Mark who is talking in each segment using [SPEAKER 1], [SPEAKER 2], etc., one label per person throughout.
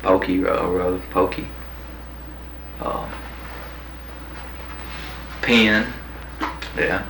[SPEAKER 1] Pokey Road, Pokey. Penn. Yeah.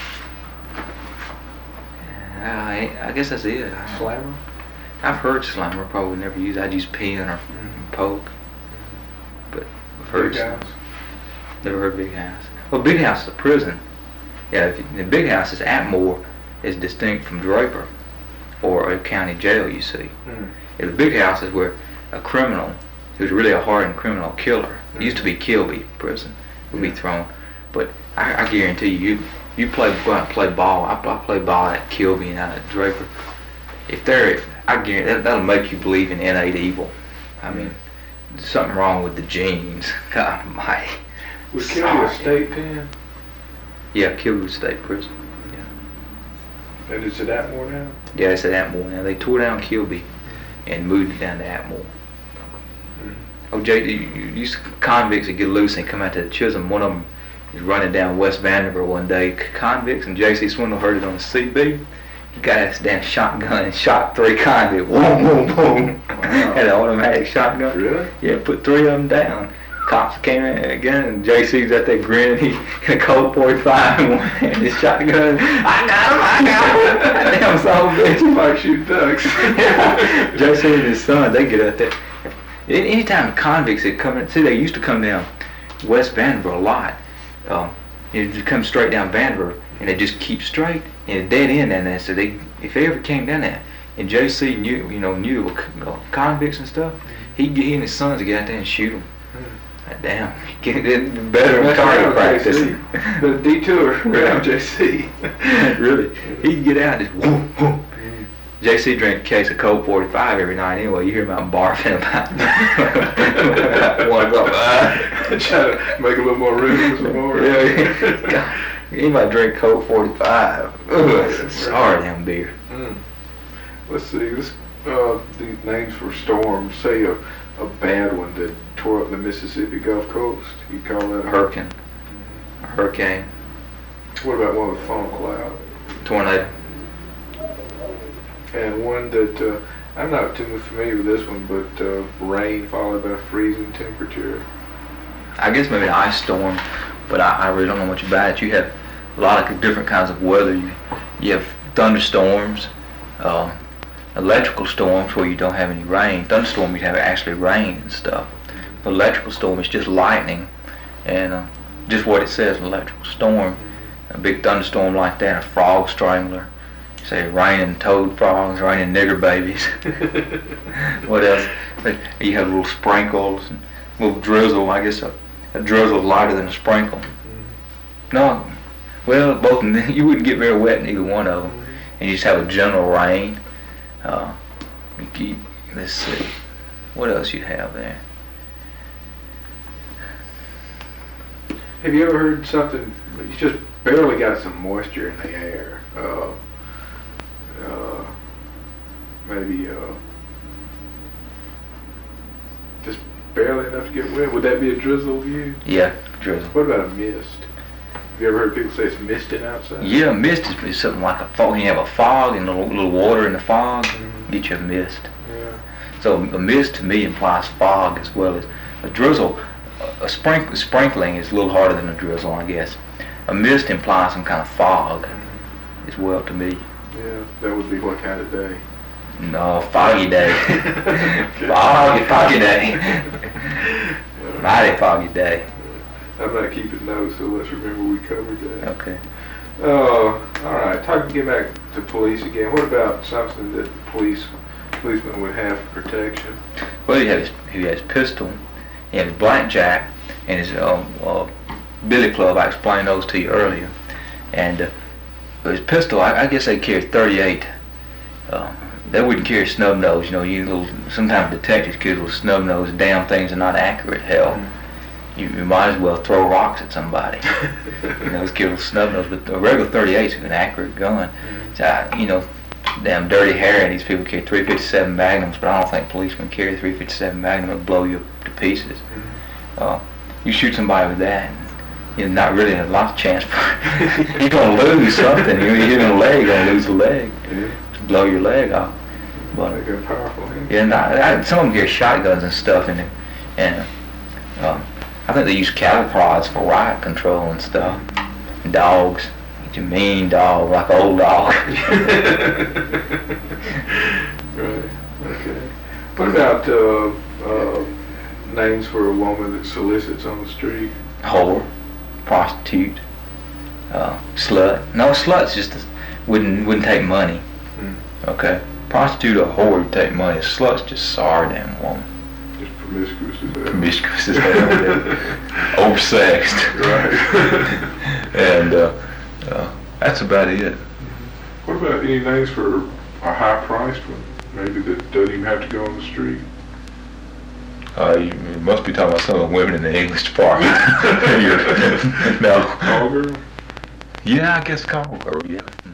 [SPEAKER 1] I guess that's it.
[SPEAKER 2] Slammer?
[SPEAKER 1] I've heard Slammer, probably never used. I'd use Penn or Poke. But I've heard
[SPEAKER 2] Big House?
[SPEAKER 1] Never heard Big House. Well, Big House is a prison. Yeah, the Big House is Atmore is distinct from Draper or a county jail, you see. The Big House is where a criminal who's really a hardened criminal killer, it used to be Kilby prison, would be thrown. But I guarantee you go out and play ball. I play ball at Kilby and out at Draper. I guarantee that'll make you believe in innate evil. I mean, there's something wrong with the genes. God almighty.
[SPEAKER 2] Was Kilby a state pen?
[SPEAKER 1] Yeah, Kilby was state prison. Yeah.
[SPEAKER 2] And is it Atmore now?
[SPEAKER 1] Yeah, it's at Atmore now. They tore down Kilby and moved it down to Atmore. Oh, Jay, convicts that get loose and come out to Chisholm. One of them is running down West Vanderbilt one day. Convicts, and J.C. Swindle heard it on the CB. He got his damn shotgun and shot 3 convicts. Boom, boom, boom.
[SPEAKER 2] Wow.
[SPEAKER 1] Had an automatic shotgun.
[SPEAKER 2] Really?
[SPEAKER 1] Yeah, put 3 of them down. Cops came in again, and JC's out there grinning. He in a Colt 45 and his shotgun. I got him. Damn son of a bitch.
[SPEAKER 2] He might shoot ducks.
[SPEAKER 1] JC and his son, they get out there. Anytime convicts that come in, see, they used to come down West Vanderbilt a lot. They come straight down Vanderbilt, and they just keep straight, and a dead end down there. So if they ever came down there, and JC knew convicts and stuff, he and his sons would get out there and shoot them. Damn, get it better in target practice.
[SPEAKER 2] The detour around JC.
[SPEAKER 1] Really, he'd get out and just whoop, whoop. JC drank a case of Colt 45 every night anyway. You hear him out barfing about 1 o'clock.
[SPEAKER 2] Try to make a little more room for some more.
[SPEAKER 1] Yeah. Anybody drink Colt 45? Ugh, sorry, damn beer.
[SPEAKER 2] Let's see. These names for storms. Say a bad one that tore up the Mississippi Gulf Coast. You call that a
[SPEAKER 1] hurricane? A hurricane.
[SPEAKER 2] What about one with foam cloud?
[SPEAKER 1] Tornado.
[SPEAKER 2] And one that I'm not too familiar with this one, but rain followed by freezing temperature.
[SPEAKER 1] I guess maybe an ice storm, but I really don't know much about it. You have a lot of different kinds of weather. You have thunderstorms, electrical storms where you don't have any rain. Thunderstorm, you have actually rain and stuff. The electrical storm is just lightning, and just what it says, an electrical storm. A big thunderstorm like that, a frog strangler. Say raining toad frogs, raining nigger babies. What else? You have little sprinkles, and little drizzle. I guess a drizzle is lighter than a sprinkle. No, well, both of them, you wouldn't get very wet in either one of them. And you just have a general rain. Let's see, what else you have there?
[SPEAKER 2] Have you ever heard something? You just barely got some moisture in the air. Maybe just barely enough to get wet. Would that be a drizzle view?
[SPEAKER 1] Yeah, drizzle.
[SPEAKER 2] What about a mist? Have you ever heard people say it's misting outside?
[SPEAKER 1] Yeah, mist is something like a fog. You have a fog and a little water in the fog, get you a mist.
[SPEAKER 2] Yeah.
[SPEAKER 1] So a mist to me implies fog as well as a drizzle. A sprinkling is a little harder than a drizzle, I guess. A mist implies some kind of fog as well to me.
[SPEAKER 2] Yeah, that would be what kind of day?
[SPEAKER 1] No, foggy day. foggy day. Mighty foggy day.
[SPEAKER 2] I'm not keeping notes, so let's remember we covered that.
[SPEAKER 1] Okay.
[SPEAKER 2] All right. Get back to police again. What about something that the policeman would have for protection?
[SPEAKER 1] Well, he has his pistol, he has his blackjack, and his billy club. I explained those to you earlier. And his pistol, I guess they carry 38. They wouldn't carry snub nose. Sometimes detectives carry little snub nose. Damn things are not accurate. Hell, you might as well throw rocks at somebody. It's carry little snub nose. But a regular 38 is an accurate gun. So, damn dirty hair, and these people carry 357 Magnums, but I don't think policemen carry 357 Magnum. It'll blow you to pieces. You shoot somebody with that, and not really a lot of chance for you're gonna lose something. You hit a leg, you're gonna lose a leg. Blow your leg off. But
[SPEAKER 2] They got powerful hands.
[SPEAKER 1] yeah, and some of them carry shotguns and stuff, and I think they use cattle prods for riot control and stuff. And dogs, it's a mean dog, like an old dog.
[SPEAKER 2] Right. Okay. What about names for a woman that solicits on the street?
[SPEAKER 1] Whore, prostitute, slut. No, slut's just wouldn't take money. Okay, prostitute or whore would take money. A slut's just sorry damn woman.
[SPEAKER 2] Just promiscuous as hell.
[SPEAKER 1] Promiscuous as hell. Oversexed.
[SPEAKER 2] Right.
[SPEAKER 1] And that's about it.
[SPEAKER 2] What about any names for a high-priced one? Maybe that doesn't even have to go on the street.
[SPEAKER 1] You must be talking about some of the women in the English department. No.
[SPEAKER 2] Call girl?
[SPEAKER 1] Yeah, I guess call girl, yeah.